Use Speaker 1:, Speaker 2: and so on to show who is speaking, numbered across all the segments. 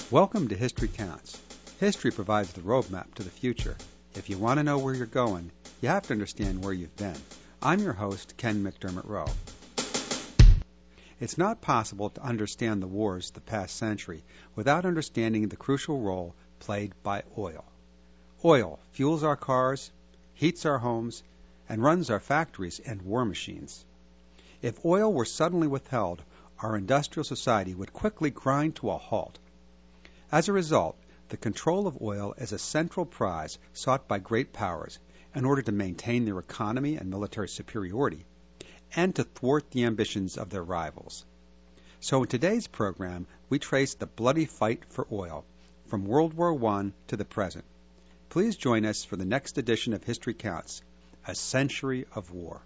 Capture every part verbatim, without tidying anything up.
Speaker 1: Welcome to History Counts. History provides the roadmap to the future. If you want to know where you're going, you have to understand where you've been. I'm your host, Ken McDermott Rowe. It's not possible to understand the wars of the past century without understanding the crucial role played by oil. Oil fuels our cars, heats our homes, and runs our factories and war machines. If oil were suddenly withheld, our industrial society would quickly grind to a halt. As a result, the control of oil is a central prize sought by great powers in order to maintain their economy and military superiority, and to thwart the ambitions of their rivals. So in today's program, we trace the bloody fight for oil, from World War One to the present. Please join us for the next edition of History Counts, A Century of War.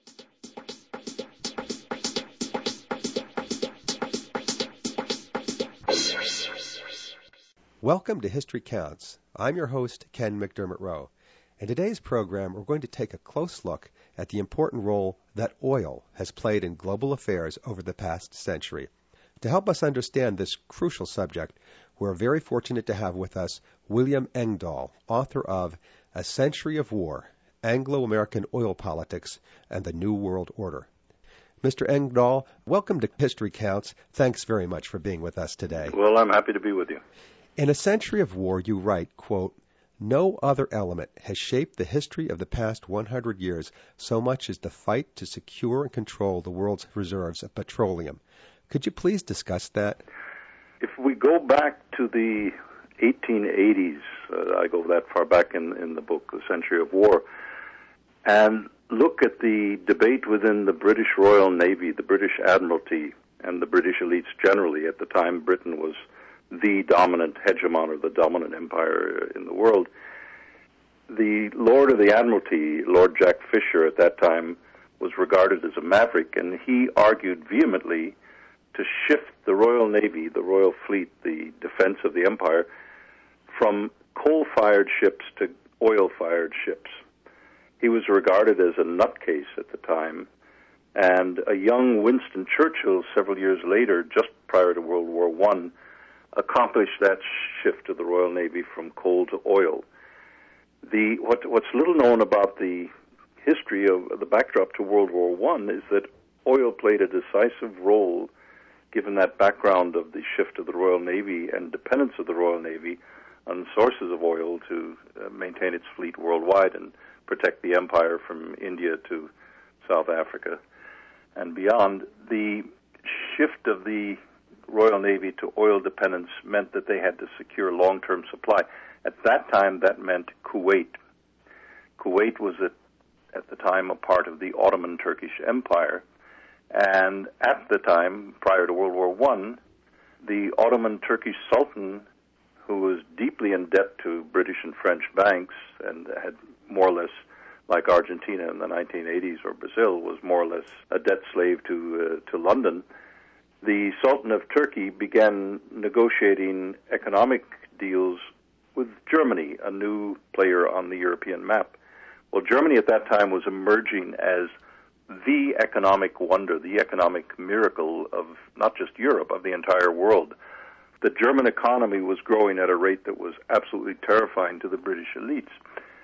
Speaker 2: Welcome to History Counts. I'm your host, Ken McDermott Rowe. In today's program, we're going to take a close look at the important role that oil has played in global affairs over the past century. To help us understand this crucial subject, we're very fortunate to have with us William Engdahl, author of A Century of War, Anglo-American Oil Politics and the New World Order. Mister Engdahl, welcome to History Counts. Thanks very much for being with us today.
Speaker 3: Well, I'm happy to be with you.
Speaker 2: In A Century of War, you write, quote, "No other element has shaped the history of the past one hundred years so much as the fight to secure and control the world's reserves of petroleum." Could you please discuss that?
Speaker 3: If we go back to the eighteen eighties, uh, I go that far back in, in the book, A Century of War, and look at the debate within the British Royal Navy, the British Admiralty, and the British elites generally. At the time, Britain was the dominant hegemon or the dominant empire in the world. The Lord of the Admiralty, Lord Jack Fisher, at that time was regarded as a maverick, and he argued vehemently to shift the Royal Navy, the Royal Fleet, the defense of the empire, from coal-fired ships to oil-fired ships. He was regarded as a nutcase at the time, and a young Winston Churchill, several years later, just prior to World War One, accomplished that shift of the Royal Navy from coal to oil. The what, what's little known about the history of the backdrop to World War One is that oil played a decisive role, given that background of the shift of the Royal Navy and dependence of the Royal Navy on sources of oil to uh, maintain its fleet worldwide and protect the empire from India to South Africa and beyond. The shift of the Royal Navy to oil dependence meant that they had to secure long-term supply. At that time, that meant Kuwait. Kuwait was at, at the time a part of the Ottoman Turkish Empire, and at the time, prior to World War One, the Ottoman Turkish Sultan, who was deeply in debt to British and French banks and had more or less, like Argentina in the nineteen eighties or Brazil, was more or less a debt slave to uh, to London. The Sultan of Turkey began negotiating economic deals with Germany, a new player on the European map. Well, Germany at that time was emerging as the economic wonder, the economic miracle of not just Europe, of the entire world. The German economy was growing at a rate that was absolutely terrifying to the British elites.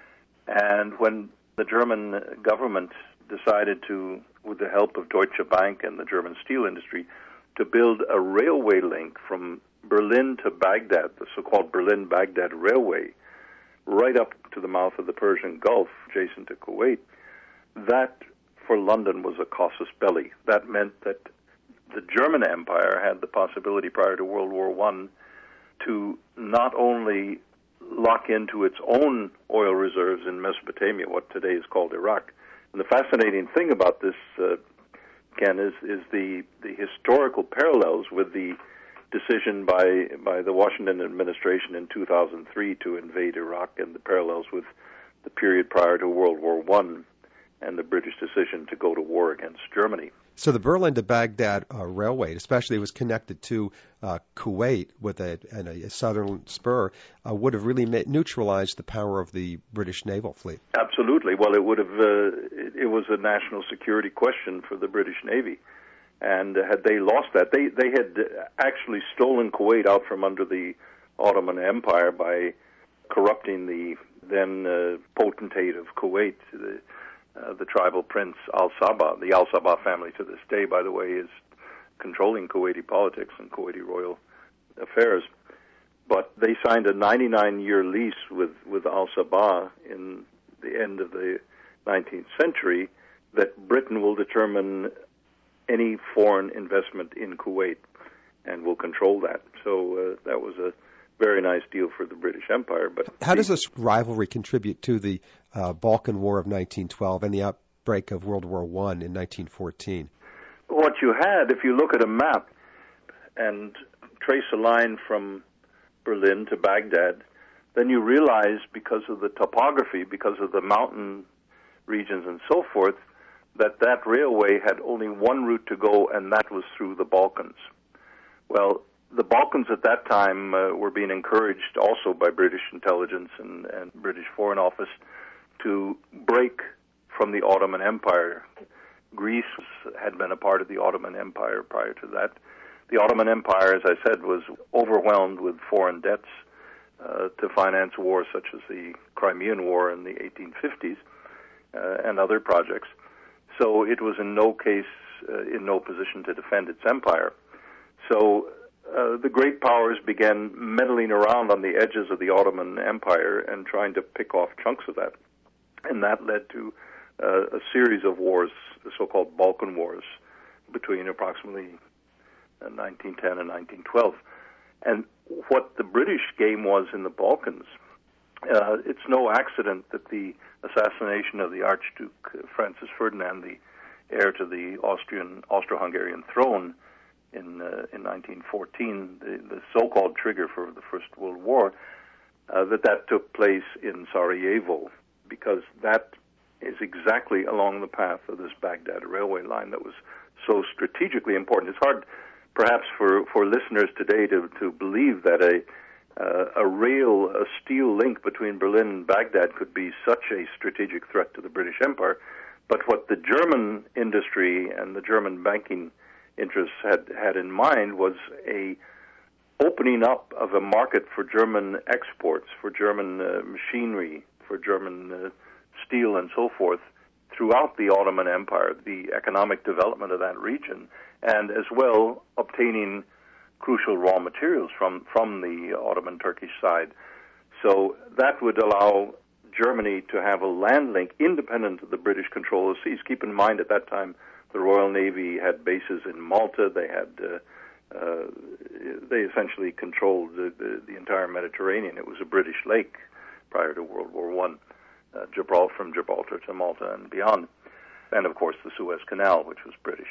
Speaker 3: And when the German government decided to, with the help of Deutsche Bank and the German steel industry, to build a railway link from Berlin to Baghdad, the so-called Berlin-Baghdad Railway, right up to the mouth of the Persian Gulf, adjacent to Kuwait, that for London was a casus belli. That meant that the German Empire had the possibility prior to World War One to not only lock into its own oil reserves in Mesopotamia, what today is called Iraq. And the fascinating thing about this, uh, Ken, is, is the, the historical parallels with the decision by by the Washington administration in two thousand three to invade Iraq, and the parallels with the period prior to World War One and the British decision to go to war against Germany.
Speaker 2: So the Berlin to Baghdad uh, railway, especially was connected to uh, Kuwait with a, and a, a southern spur, uh, would have really ma- neutralized the power of the British naval fleet.
Speaker 3: Absolutely. Well, it would have. Uh, it, it was a national security question for the British Navy, And had they lost that, they, they had actually stolen Kuwait out from under the Ottoman Empire by corrupting the then uh, potentate of Kuwait, the, uh, the tribal prince Al-Sabah. The Al-Sabah family to this day, by the way, is controlling Kuwaiti politics and Kuwaiti royal affairs. But they signed a ninety-nine year lease with, with Al-Sabah in the end of the nineteenth century that Britain will determine any foreign investment in Kuwait and will control that. So uh, that was a very nice deal for the British Empire. But
Speaker 2: how does this rivalry contribute to the uh, Balkan War of nineteen twelve and the outbreak of World War One in nineteen fourteen?
Speaker 3: What you had, if you look at a map and trace a line from Berlin to Baghdad, then you realize because of the topography, because of the mountain regions and so forth, that that railway had only one route to go, and that was through the Balkans. Well, the Balkans at that time uh, were being encouraged also by British intelligence and, and British Foreign Office to break from the Ottoman Empire. Greece had been a part of the Ottoman Empire prior to that. The Ottoman Empire, as I said, was overwhelmed with foreign debts uh, to finance wars such as the Crimean War in the eighteen fifties uh, and other projects. So it was in no case, uh, in no position to defend its empire. So uh, the great powers began meddling around on the edges of the Ottoman Empire and trying to pick off chunks of that. And that led to uh, a series of wars, the so-called Balkan Wars, between approximately uh, nineteen ten and nineteen twelve. And what the British game was in the Balkans, uh, it's no accident that the assassination of the Archduke Francis Ferdinand, the heir to the Austrian Austro-Hungarian throne in uh, in nineteen fourteen, the, the so-called trigger for the First World War, uh, that that took place in Sarajevo, because that is exactly along the path of this Baghdad railway line that was so strategically important. It's hard, perhaps, for, for listeners today to, to believe that a Uh, a rail, a steel link between Berlin and Baghdad could be such a strategic threat to the British Empire. But what the German industry and the German banking interests had, had in mind was a opening up of a market for German exports, for German uh, machinery, for German uh, steel and so forth throughout the Ottoman Empire, the economic development of that region, and as well obtaining crucial raw materials from, from the Ottoman Turkish side. So that would allow Germany to have a land link independent of the British control of seas. Keep in mind at that time the Royal Navy had bases in Malta. They had uh, uh, they essentially controlled the, the, the entire Mediterranean. It was a British lake prior to World War One, uh, Gibraltar, from Gibraltar to Malta and beyond. And of course the Suez Canal, which was British.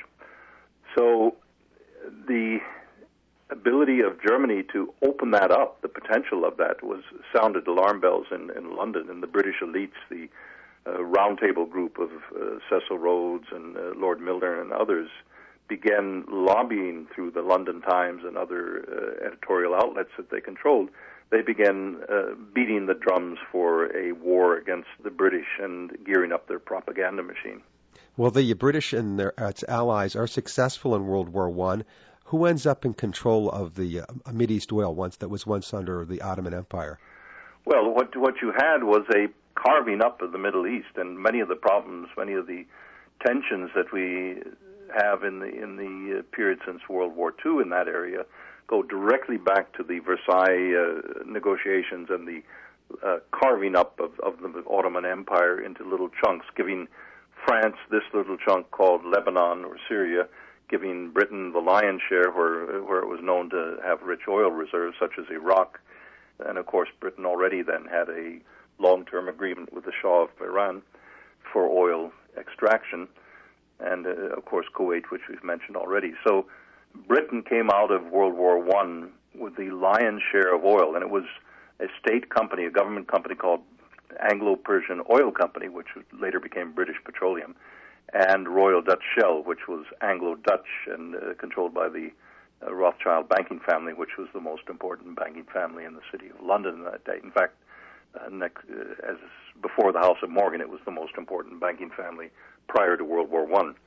Speaker 3: So the ability of Germany to open that up, the potential of that, was sounded alarm bells in, in London, and the British elites, the uh, roundtable group of uh, Cecil Rhodes and uh, Lord Milner and others, began lobbying through the London Times and other uh, editorial outlets that they controlled. They began uh, beating the drums for a war against the British and gearing up their propaganda machine.
Speaker 2: Well, the British and their its allies are successful in World War One. Who ends up in control of the uh, Mideast oil once that was once under the Ottoman Empire?
Speaker 3: Well, what what you had was a carving up of the Middle East, and many of the problems, many of the tensions that we have in the in the period since World War Two in that area go directly back to the Versailles uh, negotiations and the uh, carving up of, of the Ottoman Empire into little chunks, giving France this little chunk called Lebanon or Syria, giving Britain the lion's share where where it was known to have rich oil reserves, such as Iraq. And, of course, Britain already then had a long-term agreement with the Shah of Iran for oil extraction, and, uh, of course, Kuwait, which we've mentioned already. So Britain came out of World War One with the lion's share of oil, and it was a state company, a government company called Anglo-Persian Oil Company, which later became British Petroleum, and Royal Dutch Shell, which was Anglo-Dutch and uh, controlled by the uh, Rothschild banking family, which was the most important banking family in the city of London that day. In fact, uh, next, uh, as before the House of Morgan, it was the most important banking family prior to World War One.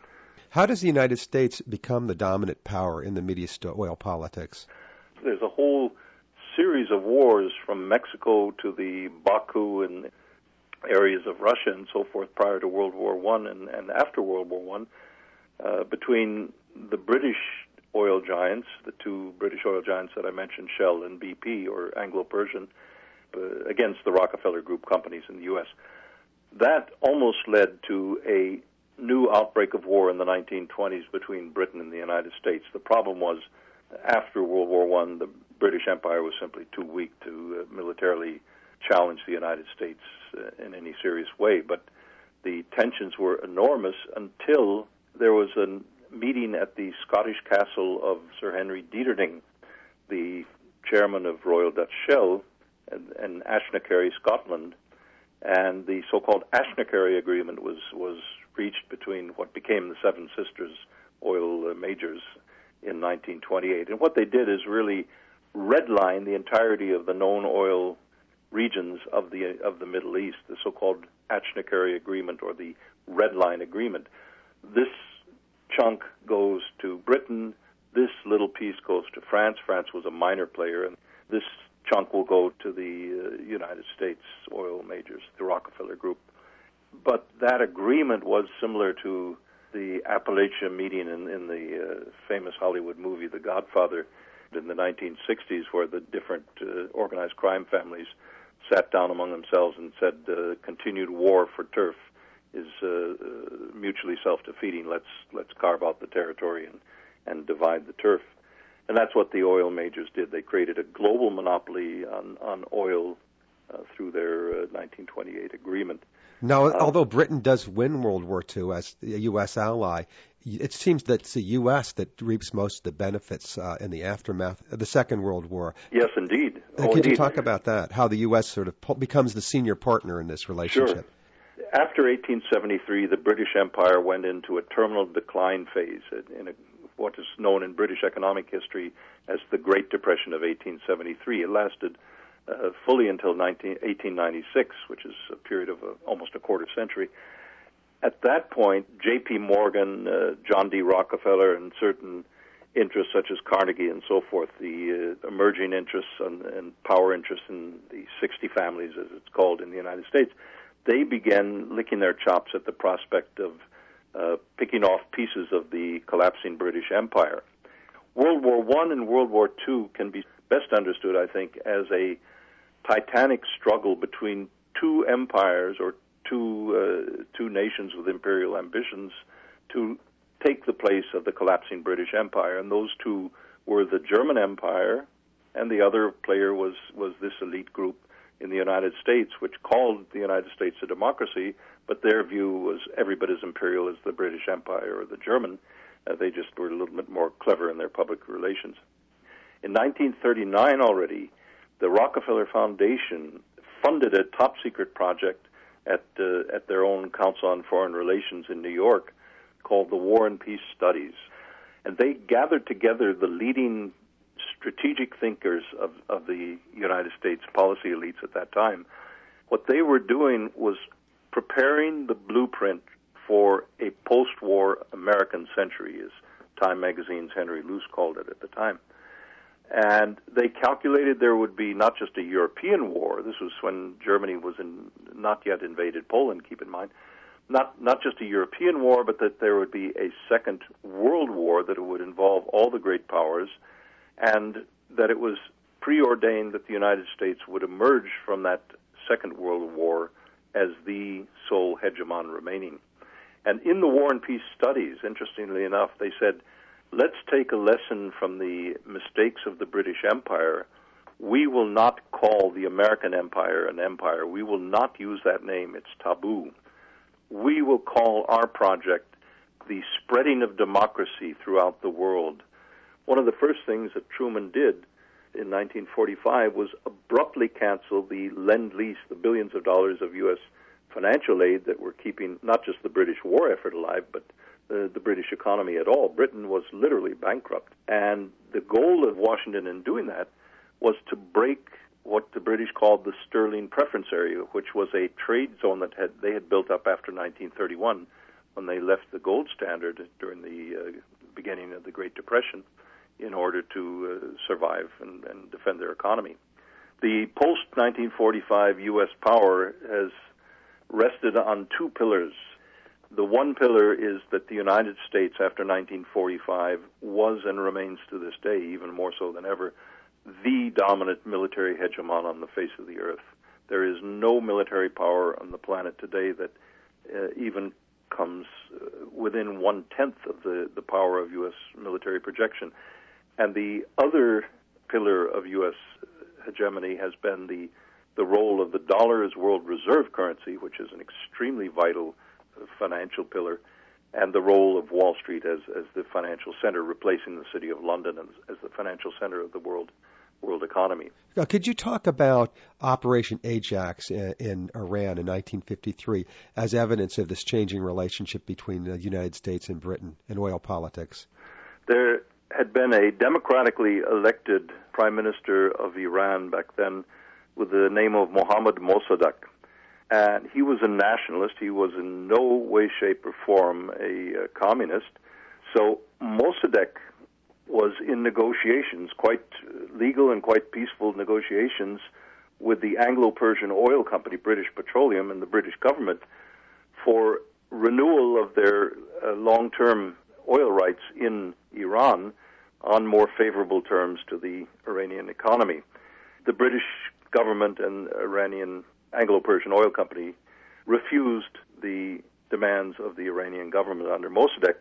Speaker 2: How does the United States become the dominant power in the Middle East oil politics?
Speaker 3: There's a whole series of wars from Mexico to the Baku and areas of Russia and so forth prior to World War One and, and after World War One uh, between the British oil giants, the two British oil giants that I mentioned, Shell and B P, or Anglo-Persian, uh, against the Rockefeller Group companies in the U S. That almost led to a new outbreak of war in the nineteen twenties between Britain and the United States. The problem was, after World War One, the British Empire was simply too weak to uh, militarily challenge the United States uh, in any serious way. But the tensions were enormous until there was a meeting at the Scottish castle of Sir Henry Deterding, the chairman of Royal Dutch Shell, and, and Ashnacarry, Scotland, and the so-called Ashnacarry Agreement was, was reached between what became the Seven Sisters oil uh, majors in nineteen twenty-eight. And what they did is really redline the entirety of the known oil regions of the of the Middle East, the so-called Ashnacarry Agreement or the Red Line Agreement. This chunk goes to Britain. This little piece goes to France. France was a minor player, and this chunk will go to the uh, United States oil majors, the Rockefeller Group. But that agreement was similar to the Appalachia meeting in, in the uh, famous Hollywood movie The Godfather in the nineteen sixties, where the different uh, organized crime families sat down among themselves and said uh, continued war for turf is uh, uh, mutually self-defeating. Let's let's carve out the territory and, and divide the turf. And that's what the oil majors did. They created a global monopoly on, on oil uh, through their uh, nineteen twenty-eight agreement.
Speaker 2: Now, uh, although Britain does win World War Two as a U S ally, it seems that it's the U S that reaps most of the benefits uh, in the aftermath of the Second World War.
Speaker 3: Yes, indeed.
Speaker 2: Uh,
Speaker 3: oh,
Speaker 2: can
Speaker 3: indeed.
Speaker 2: you talk about that, how the U S sort of po- becomes the senior partner in this relationship?
Speaker 3: Sure. After eighteen seventy-three, the British Empire went into a terminal decline phase in a, what is known in British economic history as the Great Depression of eighteen seventy-three. It lasted uh, fully until eighteen ninety-six, which is a period of a, almost a quarter century. At that point, J P. Morgan, uh, John D. Rockefeller, and certain interests such as Carnegie and so forth, the uh, emerging interests and, and power interests in the sixty families, as it's called in the United States, they began licking their chops at the prospect of uh, picking off pieces of the collapsing British Empire. World War One and World War Two can be best understood, I think, as a titanic struggle between two empires or two uh, two nations with imperial ambitions to take the place of the collapsing British Empire. And those two were the German Empire, and the other player was, was this elite group in the United States, which called the United States a democracy, but their view was every bit as imperial as the British Empire or the German. Uh, they just were a little bit more clever in their public relations. In nineteen thirty-nine already, the Rockefeller Foundation funded a top-secret project at uh, at their own Council on Foreign Relations in New York called the War and Peace Studies. And they gathered together the leading strategic thinkers of, of the United States policy elites at that time. What they were doing was preparing the blueprint for a post-war American century, as Time Magazine's Henry Luce called it at the time. And they calculated there would be not just a European war, this was when Germany was in, not yet invaded Poland, keep in mind, not not just a European war, but that there would be a second world war that would involve all the great powers, and that it was preordained that the United States would emerge from that second world war as the sole hegemon remaining. And in the War and Peace Studies, interestingly enough, they said, let's take a lesson from the mistakes of the British Empire. We will not call the American Empire an empire. We will not use that name. It's taboo. We will call our project the spreading of democracy throughout the world. One of the first things that Truman did in nineteen forty-five was abruptly cancel the Lend-Lease, the billions of dollars of U S financial aid that were keeping not just the British war effort alive, but uh, the British economy at all. Britain was literally bankrupt. And the goal of Washington in doing that was to break what the British called the Sterling Preference Area, which was a trade zone that had they had built up after nineteen thirty-one when they left the gold standard during the uh, beginning of the Great Depression in order to uh, survive and, and defend their economy. The post nineteen forty-five U S power has rested on two pillars. The one pillar is that the United States, after nineteen forty-five, was and remains to this day, even more so than ever, the dominant military hegemon on the face of the earth. There is no military power on the planet today that uh, even comes uh, within one-tenth of the, the power of U S military projection. And the other pillar of U S hegemony has been the, the role of the dollar as world reserve currency, which is an extremely vital uh, financial pillar, and the role of Wall Street as, as the financial center, replacing the city of London as, as the financial center of the world world economy.
Speaker 2: Now, could you talk about Operation Ajax in, in Iran in nineteen fifty-three as evidence of this changing relationship between the United States and Britain in oil politics?
Speaker 3: There had been a democratically elected prime minister of Iran back then with the name of Mohammad Mossadegh. And he was a nationalist. He was in no way, shape, or form a, a communist. So Mossadegh was in negotiations, quite legal and quite peaceful negotiations, with the Anglo-Persian Oil Company, British Petroleum, and the British government for renewal of their uh, long-term oil rights in Iran on more favorable terms to the Iranian economy. The British government and Iranian Anglo-Persian Oil Company refused the demands of the Iranian government under Mossadegh,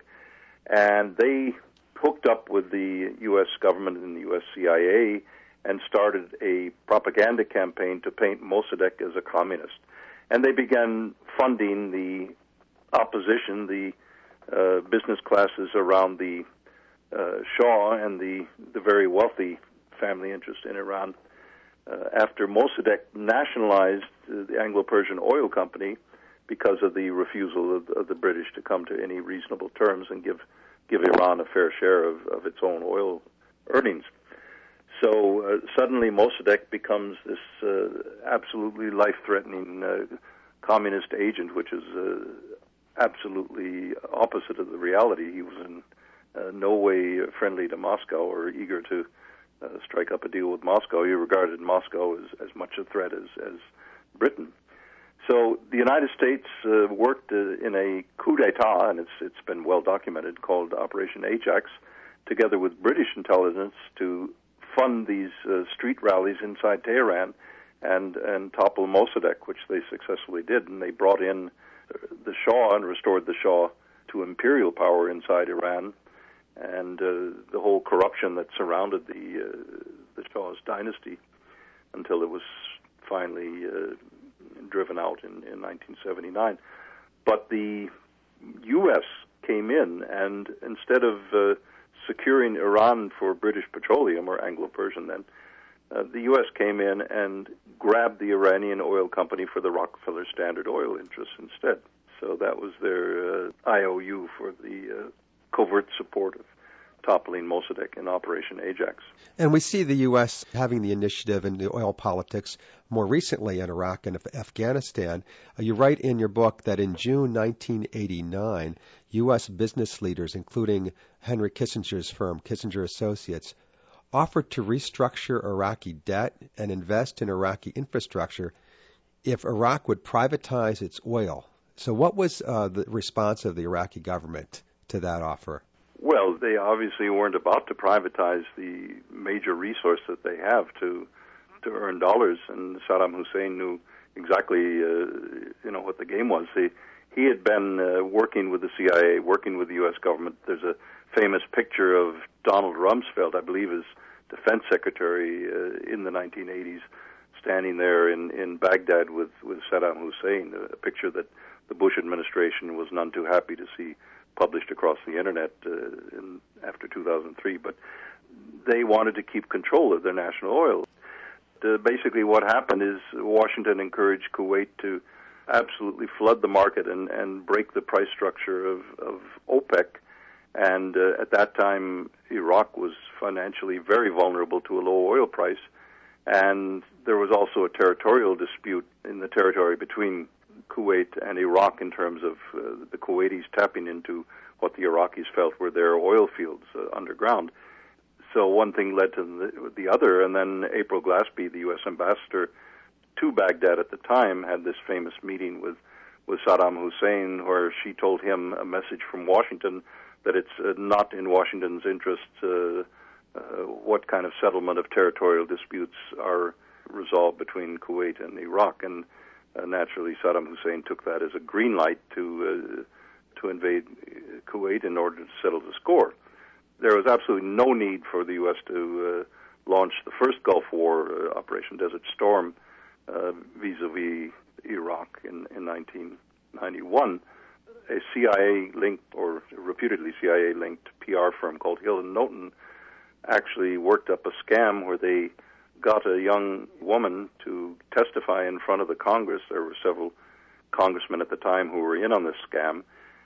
Speaker 3: and they hooked up with the U S government and the U S C I A and started a propaganda campaign to paint Mossadegh as a communist. And they began funding the opposition, the uh, business classes around the uh, Shah and the, the very wealthy family interest in Iran. Uh, after Mossadegh nationalized uh, the Anglo-Persian Oil Company because of the refusal of, of the British to come to any reasonable terms and give give Iran a fair share of, of its own oil earnings. So uh, suddenly Mossadegh becomes this uh, absolutely life-threatening uh, communist agent, which is uh, absolutely opposite of the reality. He was in uh, no way friendly to Moscow or eager to uh, strike up a deal with Moscow. He regarded Moscow as, as much a threat as, as Britain. So the United States uh, worked uh, in a coup d'etat, and it's it's been well documented, called Operation Ajax, together with British intelligence to fund these uh, street rallies inside Tehran and and topple Mossadegh, which they successfully did. And they brought in the Shah and restored the Shah to imperial power inside Iran, and uh, the whole corruption that surrounded the uh, the Shah's dynasty until it was finally uh, driven out in, in nineteen seventy-nine. But the U S came in, and instead of uh, securing Iran for British Petroleum, or Anglo-Persian then, uh, the U S came in and grabbed the Iranian oil company for the Rockefeller Standard Oil interests instead. So that was their uh, I O U for the uh, covert support of toppling Mossadegh in Operation Ajax.
Speaker 2: And we see the U S having the initiative in the oil politics more recently in Iraq and Afghanistan. Uh, you write in your book that in June nineteen eighty-nine, U S business leaders, including Henry Kissinger's firm, Kissinger Associates, offered to restructure Iraqi debt and invest in Iraqi infrastructure if Iraq would privatize its oil. So what was uh, the response of the Iraqi government to that offer?
Speaker 3: Well, they obviously weren't about to privatize the major resource that they have to to earn dollars, and Saddam Hussein knew exactly, uh, you know, what the game was. He, he had been uh, working with the C I A, working with the U S government. There's a famous picture of Donald Rumsfeld, I believe, as defense secretary uh, in the nineteen eighties, standing there in, in Baghdad with, with Saddam Hussein, a picture that the Bush administration was none too happy to see published across the internet uh, in, after two thousand three, but they wanted to keep control of their national oil. Uh, basically what happened is Washington encouraged Kuwait to absolutely flood the market and, and break the price structure of, of OPEC, and uh, at that time Iraq was financially very vulnerable to a low oil price, and there was also a territorial dispute in the territory between Kuwait and Iraq in terms of uh, the Kuwaitis tapping into what the Iraqis felt were their oil fields uh, underground. So one thing led to the, the other, and then April Glaspie, the U S ambassador to Baghdad at the time, had this famous meeting with, with Saddam Hussein where she told him a message from Washington that it's uh, not in Washington's interest uh, uh, what kind of settlement of territorial disputes are resolved between Kuwait and Iraq. And uh, naturally Saddam Hussein took that as a green light to uh, to invade Kuwait in order to settle the score. There was absolutely no need for the U S to uh, launch the first Gulf War, uh, Operation Desert Storm, uh, vis-a-vis Iraq in, in nineteen ninety-one. A C I A-linked, or reputedly C I A-linked P R firm called Hill and Knowlton actually worked up a scam where they got a young woman to testify in front of the Congress. There were several congressmen at the time who were in on this scam,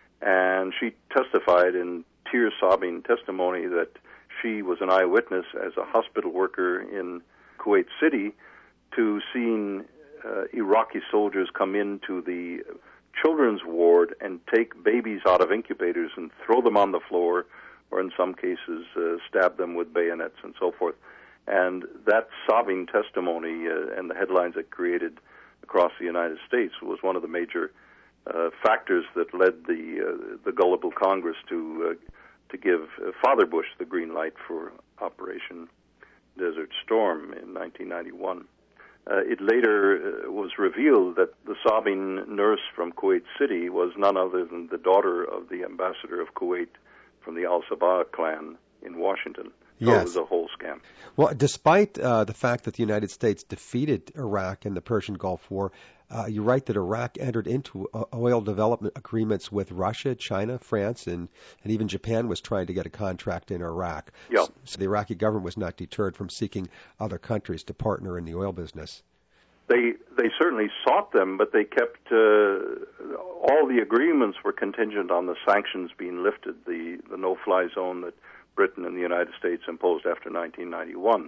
Speaker 3: and she testified in tear-sobbing testimony that she was an eyewitness as a hospital worker in Kuwait City to seeing uh, Iraqi soldiers come into the children's ward and take babies out of incubators and throw them on the floor, or in some cases uh, stab them with bayonets and so forth. And that sobbing testimony uh, and the headlines it created across the United States was one of the major uh, factors that led the uh, the gullible Congress to uh, to give uh, Father Bush the green light for Operation Desert Storm in nineteen ninety-one. Uh, it later uh, was revealed that the sobbing nurse from Kuwait City was none other than the daughter of the ambassador of Kuwait from the Al-Sabah clan in Washington. So
Speaker 2: yes.
Speaker 3: It was a whole scam.
Speaker 2: Well, despite uh, the fact that the United States defeated Iraq in the Persian Gulf War, uh, you write that Iraq entered into uh, oil development agreements with Russia, China, France, and, and even Japan was trying to get a contract in Iraq.
Speaker 3: Yeah.
Speaker 2: So, so the Iraqi government was not deterred from seeking other countries to partner in the oil business.
Speaker 3: They they certainly sought them, but they kept uh, all the agreements were contingent on the sanctions being lifted, the, the no-fly zone that Britain and the United States imposed after nineteen ninety-one.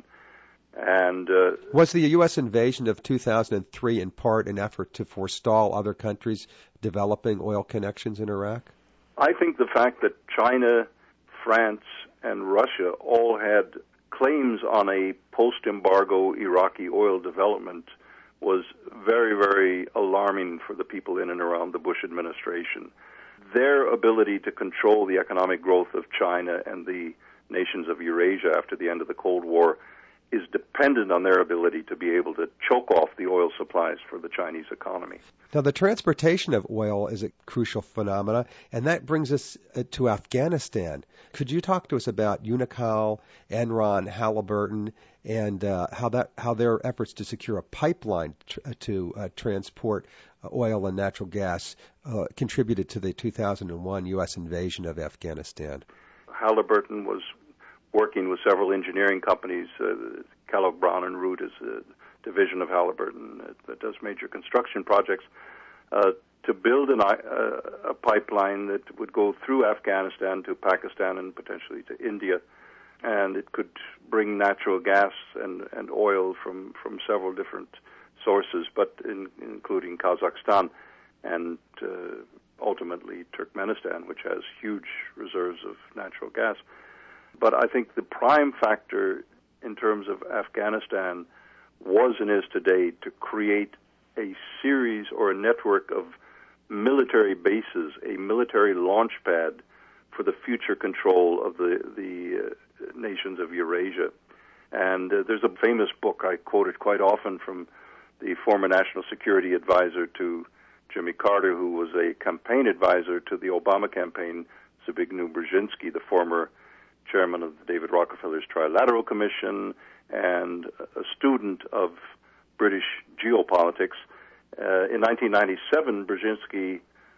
Speaker 3: And uh,
Speaker 2: was the U S invasion of two thousand three in part an effort to forestall other countries developing oil connections in Iraq?
Speaker 3: I think the fact that China, France, and Russia all had claims on a post-embargo Iraqi oil development was very, very alarming for the people in and around the Bush administration. Their ability to control the economic growth of China and the nations of Eurasia after the end of the Cold War is dependent on their ability to be able to choke off the oil supplies for the Chinese economy.
Speaker 2: Now, the transportation of oil is a crucial phenomena, and that brings us to Afghanistan. Could you talk to us about Unocal, Enron, Halliburton, and uh, how that how their efforts to secure a pipeline tr- to uh, transport uh, oil and natural gas uh, contributed to the two thousand one U S invasion of Afghanistan?
Speaker 3: Halliburton was working with several engineering companies. Uh, Kellogg Brown and Root is a division of Halliburton that, that does major construction projects, uh, to build an, uh, a pipeline that would go through Afghanistan to Pakistan and potentially to India. And it could bring natural gas and, and oil from, from several different sources, but in, including Kazakhstan and uh, ultimately Turkmenistan, which has huge reserves of natural gas. But I think the prime factor in terms of Afghanistan was and is today to create a series or a network of military bases, a military launch pad for the future control of the, the uh, nations of Eurasia. And uh, there's a famous book I quoted quite often from the former national security advisor to Jimmy Carter, who was a campaign advisor to the Obama campaign, Zbigniew Brzezinski, the former chairman of David Rockefeller's Trilateral Commission and a student of British geopolitics. Uh, in nineteen ninety-seven, Brzezinski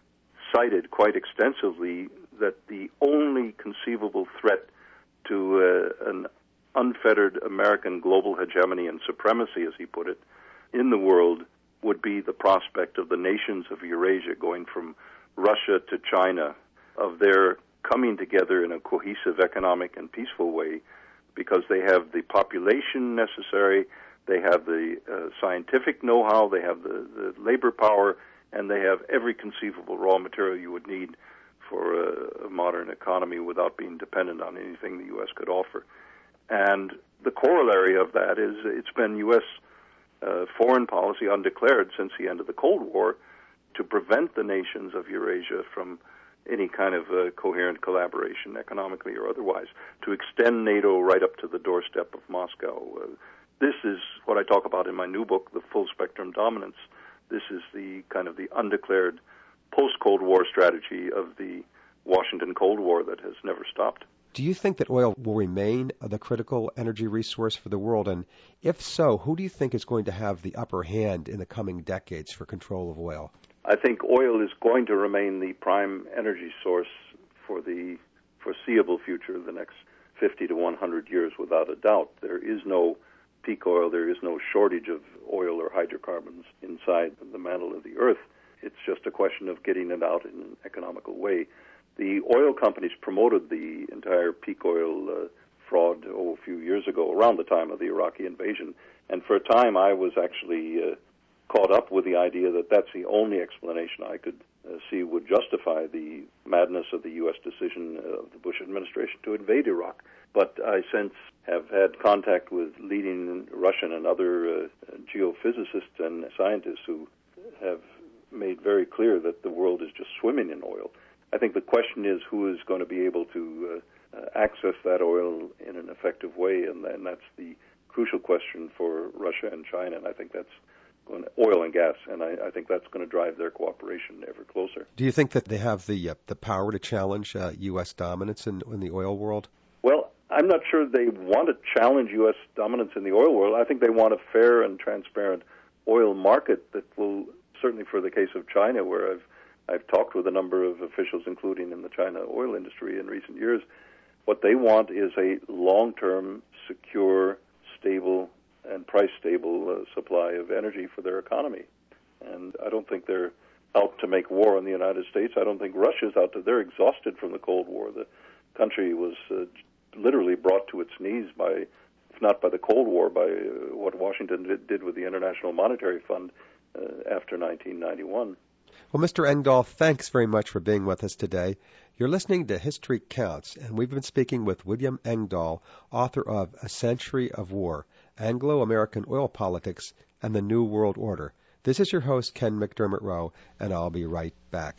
Speaker 3: cited quite extensively that the only conceivable threat to uh, an unfettered American global hegemony and supremacy, as he put it, in the world would be the prospect of the nations of Eurasia going from Russia to China, of their coming together in a cohesive economic and peaceful way, because they have the population necessary, they have the uh, scientific know-how, they have the, the labor power, and they have every conceivable raw material you would need for a, a modern economy without being dependent on anything the U S could offer. And the corollary of that is it's been U S uh, foreign policy undeclared since the end of the Cold War to prevent the nations of Eurasia from any kind of uh, coherent collaboration, economically or otherwise, to extend NATO right up to the doorstep of Moscow. Uh, this is what I talk about in my new book, The Full Spectrum Dominance. This is the kind of the undeclared post-Cold War strategy of the Washington Cold War that has never stopped.
Speaker 2: Do you think that oil will remain the critical energy resource for the world? And if so, who do you think is going to have the upper hand in the coming decades for control of oil?
Speaker 3: I think oil is going to remain the prime energy source for the foreseeable future, the next fifty to one hundred years, without a doubt. There is no peak oil, there is no shortage of oil or hydrocarbons inside the mantle of the earth. It's just a question of getting it out in an economical way. The oil companies promoted the entire peak oil uh, fraud oh, a few years ago, around the time of the Iraqi invasion, and for a time I was actually uh, caught up with the idea that that's the only explanation I could uh, see would justify the madness of the U S decision of the Bush administration to invade Iraq. But I since have had contact with leading Russian and other uh, geophysicists and scientists who have made very clear that the world is just swimming in oil. I think the question is who is going to be able to uh, uh, access that oil in an effective way, and, and that's the crucial question for Russia and China, and I think that's going to, oil and gas, and I, I think that's going to drive their cooperation ever closer.
Speaker 2: Do you think that they have the uh, the power to challenge uh, U S dominance in, in the oil world?
Speaker 3: Well, I'm not sure they want to challenge U S dominance in the oil world. I think they want a fair and transparent oil market that will, certainly for the case of China, where I've I've talked with a number of officials, including in the China oil industry in recent years, what they want is a long-term, secure, stable, and price-stable uh, supply of energy for their economy. And I don't think they're out to make war on the United States. I don't think Russia's out to. They're exhausted from the Cold War. The country was uh, literally brought to its knees by, if not by the Cold War, by uh, what Washington did, did with the International Monetary Fund uh, after nineteen ninety-one.
Speaker 2: Well, Mister Engdahl, thanks very much for being with us today. You're listening to History Counts, and we've been speaking with William Engdahl, author of A Century of War, Anglo-American Oil Politics and the New World Order. This is your host, Ken McDermott Rowe, and I'll be right back.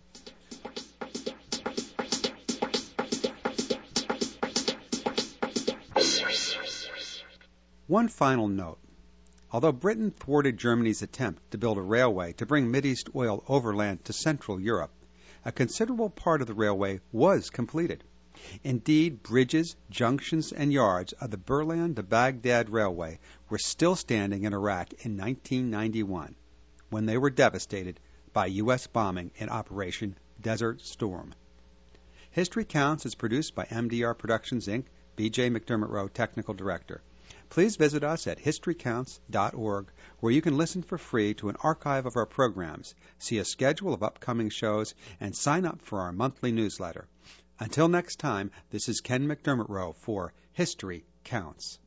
Speaker 1: One final note. Although Britain thwarted Germany's attempt to build a railway to bring Mideast oil overland to Central Europe, a considerable part of the railway was completed. Indeed, bridges, junctions, and yards of the Berlin to Baghdad Railway were still standing in Iraq in nineteen ninety-one, when they were devastated by U S bombing in Operation Desert Storm. History Counts is produced by M D R Productions, Incorporated, B J McDermott Rowe, Technical Director. Please visit us at history counts dot org, where you can listen for free to an archive of our programs, see a schedule of upcoming shows, and sign up for our monthly newsletter. Until next time, this is Ken McDermott Rowe for History Counts.